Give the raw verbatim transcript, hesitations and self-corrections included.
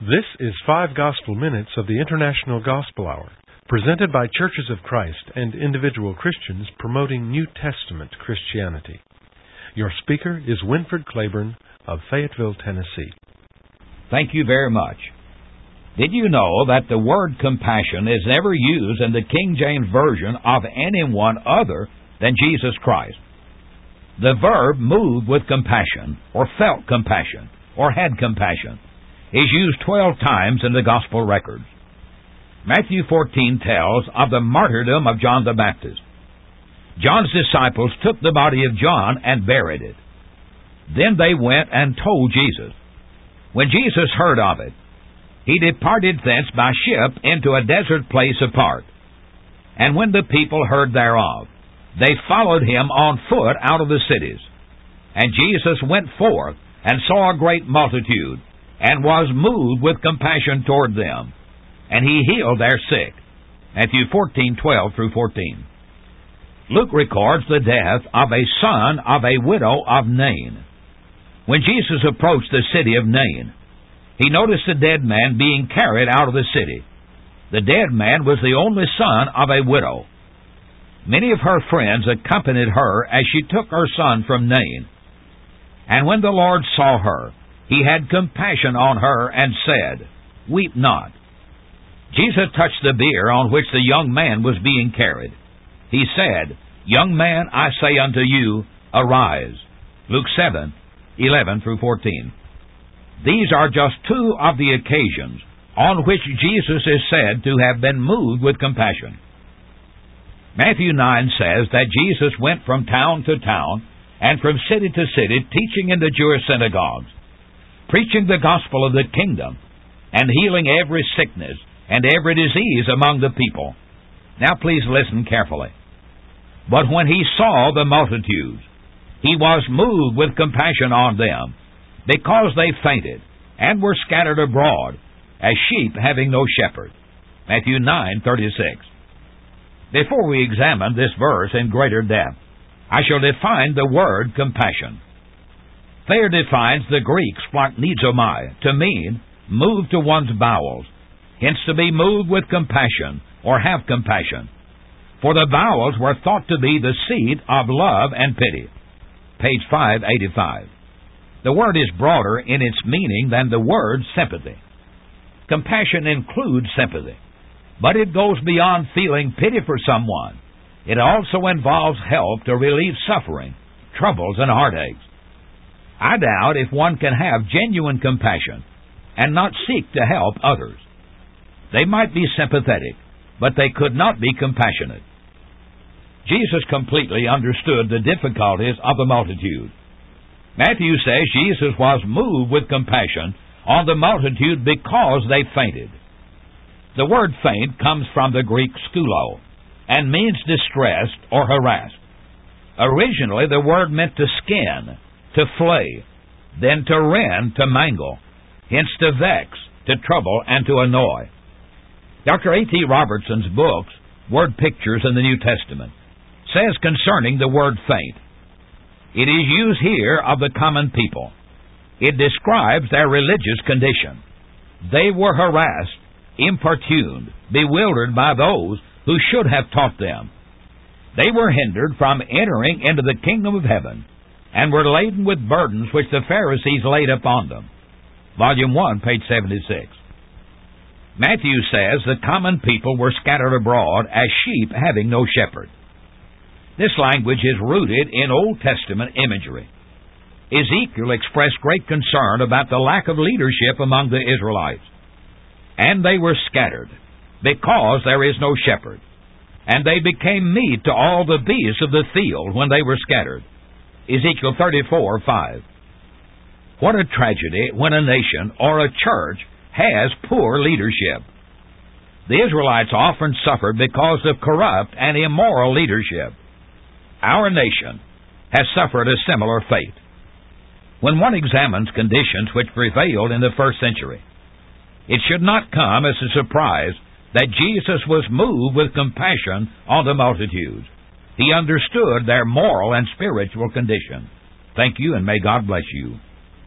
This is Five Gospel Minutes of the International Gospel Hour, presented by Churches of Christ and individual Christians promoting New Testament Christianity. Your speaker is Winford Claiborne of Fayetteville, Tennessee. Thank you very much. Did you know that the word compassion is never used in the King James Version of anyone other than Jesus Christ? The verb moved with compassion, or felt compassion, or had compassion, is used twelve times in the Gospel records. Matthew fourteen tells of the martyrdom of John the Baptist. John's disciples took the body of John and buried it. Then they went and told Jesus. When Jesus heard of it, he departed thence by ship into a desert place apart. And when the people heard thereof, they followed him on foot out of the cities. And Jesus went forth and saw a great multitude, and was moved with compassion toward them. And he healed their sick. Matthew fourteen, twelve through fourteen. Luke records the death of a son of a widow of Nain. When Jesus approached the city of Nain, he noticed a dead man being carried out of the city. The dead man was the only son of a widow. Many of her friends accompanied her as she took her son from Nain. And when the Lord saw her, he had compassion on her and said, "Weep not." Jesus touched the bier on which the young man was being carried. He said, "Young man, I say unto you, arise." Luke seven, eleven through fourteen. These are just two of the occasions on which Jesus is said to have been moved with compassion. Matthew nine says that Jesus went from town to town and from city to city, teaching in the Jewish synagogues, preaching the gospel of the kingdom, and healing every sickness and every disease among the people. Now please listen carefully. But when he saw the multitudes, he was moved with compassion on them, because they fainted, and were scattered abroad, as sheep having no shepherd. Matthew nine, thirty-six. Before we examine this verse in greater depth, I shall define the word compassion. Thayer defines the Greek splanchnizomai to mean moved to one's bowels, hence to be moved with compassion or have compassion. For the bowels were thought to be the seat of love and pity. Page five eighty-five. The word is broader in its meaning than the word sympathy. Compassion includes sympathy, but it goes beyond feeling pity for someone. It also involves help to relieve suffering, troubles, and heartaches. I doubt if one can have genuine compassion and not seek to help others. They might be sympathetic, but they could not be compassionate. Jesus completely understood the difficulties of the multitude. Matthew says Jesus was moved with compassion on the multitude because they fainted. The word faint comes from the Greek skulo and means distressed or harassed. Originally, the word meant to skin, to flay, then to rend, to mangle, hence to vex, to trouble, and to annoy. Doctor A T Robertson's books, Word Pictures in the New Testament, says concerning the word faint, it is used here of the common people. It describes their religious condition. They were harassed, importuned, bewildered by those who should have taught them. They were hindered from entering into the kingdom of heaven, and were laden with burdens which the Pharisees laid upon them. Volume one, page seventy-six. Matthew says the common people were scattered abroad as sheep having no shepherd. This language is rooted in Old Testament imagery. Ezekiel expressed great concern about the lack of leadership among the Israelites. And they were scattered, because there is no shepherd. And they became meat to all the beasts of the field when they were scattered. Ezekiel thirty-four, five. What a tragedy when a nation or a church has poor leadership. The Israelites often suffered because of corrupt and immoral leadership. Our nation has suffered a similar fate. When one examines conditions which prevailed in the first century, it should not come as a surprise that Jesus was moved with compassion on the multitudes. He understood their moral and spiritual condition. Thank you, and may God bless you.